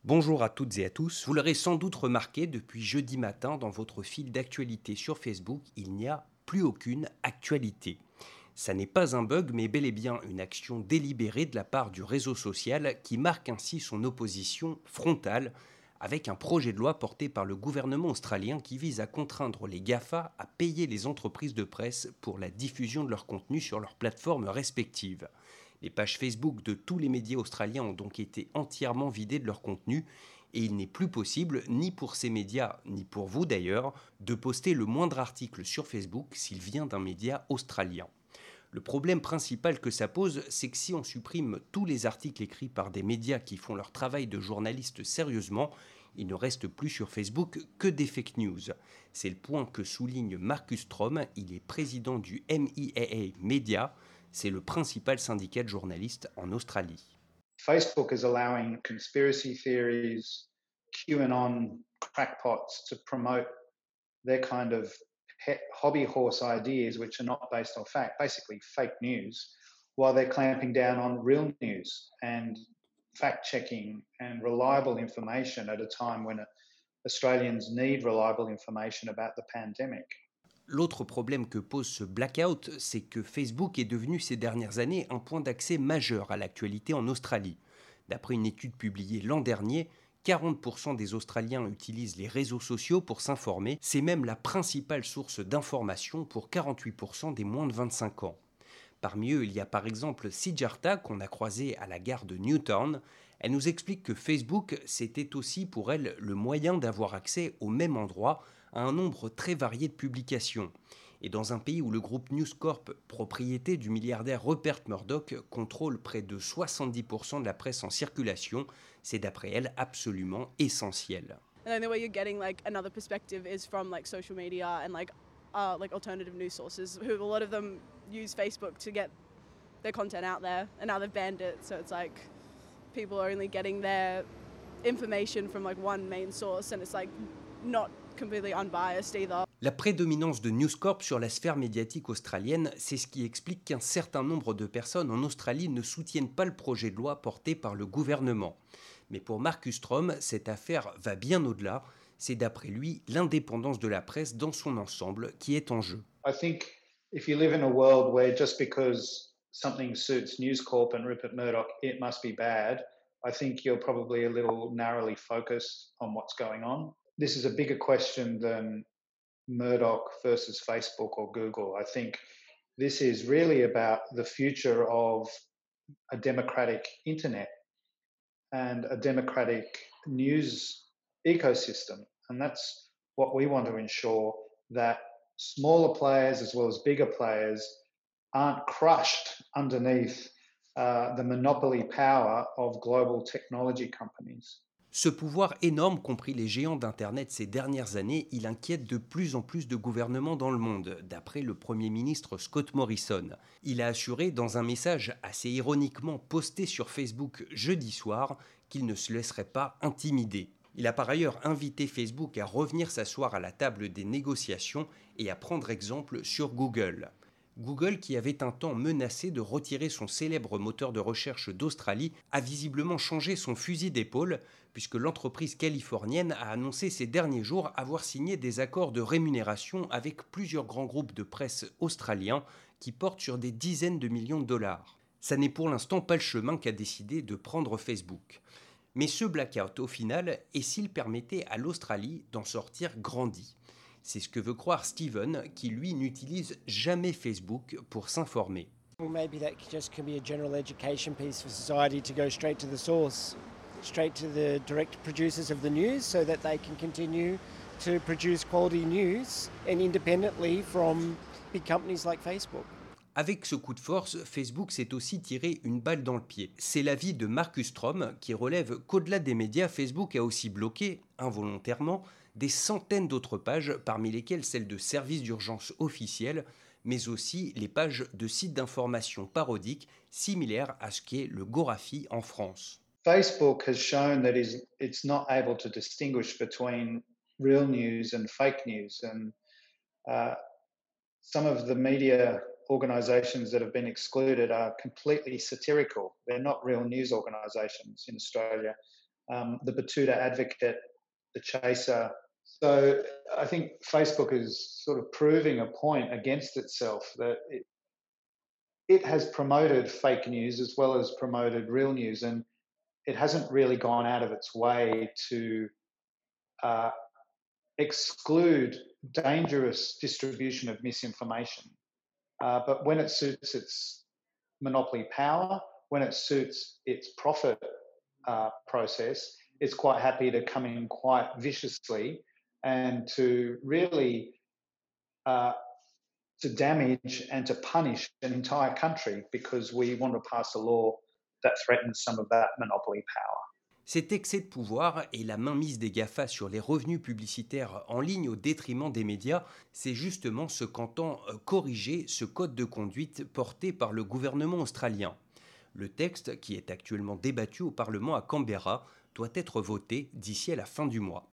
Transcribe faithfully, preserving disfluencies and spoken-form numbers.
Bonjour à toutes et à tous. Vous l'aurez sans doute remarqué, depuis jeudi matin, dans votre fil d'actualité sur Facebook, il n'y a plus aucune actualité. Ça n'est pas un bug, mais bel et bien une action délibérée de la part du réseau social qui marque ainsi son opposition frontale avec un projet de loi porté par le gouvernement australien qui vise à contraindre les GAFA à payer les entreprises de presse pour la diffusion de leur contenu sur leurs plateformes respectives. Les pages Facebook de tous les médias australiens ont donc été entièrement vidées de leur contenu et il n'est plus possible, ni pour ces médias, ni pour vous d'ailleurs, de poster le moindre article sur Facebook s'il vient d'un média australien. Le problème principal que ça pose, c'est que si on supprime tous les articles écrits par des médias qui font leur travail de journaliste sérieusement, il ne reste plus sur Facebook que des fake news. C'est le point que souligne Marcus Strom, il est président du M E A A Media, c'est le principal syndicat de journalistes en Australie. Facebook is allowing conspiracy theories, QAnon crackpots to promote their kind of pet hobby horse ideas, which are not based on fact, basically fake news, while they're clamping down on real news and fact checking and reliable information at a time when Australians need reliable information about the pandemic. L'autre problème que pose ce blackout, c'est que Facebook est devenu ces dernières années un point d'accès majeur à l'actualité en Australie. D'après une étude publiée l'an dernier, quarante pour cent des Australiens utilisent les réseaux sociaux pour s'informer. C'est même la principale source d'information pour quarante-huit pour cent des moins de vingt-cinq ans. Parmi eux, il y a par exemple Siddhartha qu'on a croisé à la gare de Newtown. Elle nous explique que Facebook, c'était aussi pour elle le moyen d'avoir accès au même endroit à un nombre très varié de publications. Et dans un pays où le groupe News Corp, propriété du milliardaire Rupert Murdoch, contrôle près de soixante-dix pour cent de la presse en circulation, c'est d'après elle absolument essentiel. And then the way you're getting like another perspective is from like social media and like uh, like alternative news sources who a lot of them use Facebook to get their content out there, and now they've banned it, so it's like people are only getting their information from like one main source, and it's like not completely unbiased either. La prédominance de News Corp sur la sphère médiatique australienne, c'est ce qui explique qu'un certain nombre de personnes en Australie ne soutiennent pas le projet de loi porté par le gouvernement. Mais pour Marcus Strom, cette affaire va bien au-delà. C'est d'après lui l'indépendance de la presse dans son ensemble qui est en jeu. I think if you live in a world where just because something suits News Corp and Rupert Murdoch, it must be bad, I think you're probably a little narrowly focused on what's going on. This is a bigger question than Murdoch versus Facebook or Google. I think this is really about the future of a democratic internet and a democratic news ecosystem. And that's what we want to ensure, that smaller players as well as bigger players aren't crushed underneath uh, the monopoly power of global technology companies. Ce pouvoir énorme qu'ont pris les géants d'Internet ces dernières années, il inquiète de plus en plus de gouvernements dans le monde, d'après le Premier ministre Scott Morrison. Il a assuré dans un message assez ironiquement posté sur Facebook jeudi soir qu'il ne se laisserait pas intimider. Il a par ailleurs invité Facebook à revenir s'asseoir à la table des négociations et à prendre exemple sur Google. Google, qui avait un temps menacé de retirer son célèbre moteur de recherche d'Australie, a visiblement changé son fusil d'épaule, puisque l'entreprise californienne a annoncé ces derniers jours avoir signé des accords de rémunération avec plusieurs grands groupes de presse australiens qui portent sur des dizaines de millions de dollars. Ça n'est pour l'instant pas le chemin qu'a décidé de prendre Facebook. Mais ce blackout, au final, et s'il permettait à l'Australie d'en sortir grandi ? C'est ce que veut croire Steven, qui lui n'utilise jamais Facebook pour s'informer. Well, maybe that just can be a general education piece for society to go straight to the source, straight to the direct producers of the news, so that they can continue to produce quality news and independently from big companies like Facebook. Avec ce coup de force, Facebook s'est aussi tiré une balle dans le pied. C'est l'avis de Marcus Strom qui relève qu'au-delà des médias, Facebook a aussi bloqué, involontairement, des centaines d'autres pages, parmi lesquelles celles de services d'urgence officiels, mais aussi les pages de sites d'information parodiques similaires à ce qu'est le Gorafi en France. Facebook has shown that it's not able to distinguish between real news and fake news, and uh, some of the media organisations that have been excluded are completely satirical. They're not real news organisations in Australia. um, the Batuta Advocate, the Chaser. So I think Facebook is sort of proving a point against itself that it, it has promoted fake news as well as promoted real news, and it hasn't really gone out of its way to uh, exclude dangerous distribution of misinformation. Uh, but when it suits its monopoly power, when it suits its profit uh, process, it's quite happy to come in quite viciously and to really uh, to damage and to punish an entire country because we want to pass a law that threatens some of that monopoly power. Cet excès de pouvoir et la mainmise des GAFA sur les revenus publicitaires en ligne au détriment des médias, c'est justement ce qu'entend corriger ce code de conduite porté par le gouvernement australien. Le texte, qui est actuellement débattu au Parlement à Canberra, doit être voté d'ici à la fin du mois.